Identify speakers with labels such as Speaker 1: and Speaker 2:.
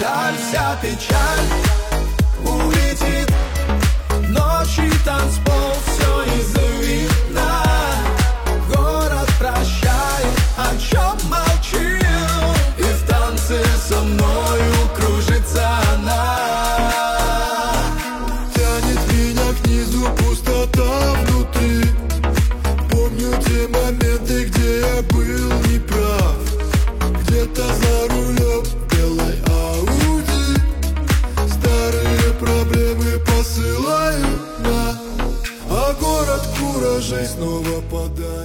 Speaker 1: Вдаль вся печаль улетит, ночи танцпол, все из-за вина. Город прощает, о чем молчил, и в танце со мною кружится она.
Speaker 2: Тянет меня к низу пустота внутри. Помню те моменты, где я был неправ. Где-то за рулем белой Ауди старые проблемы посылаю на. А город куражей снова подает.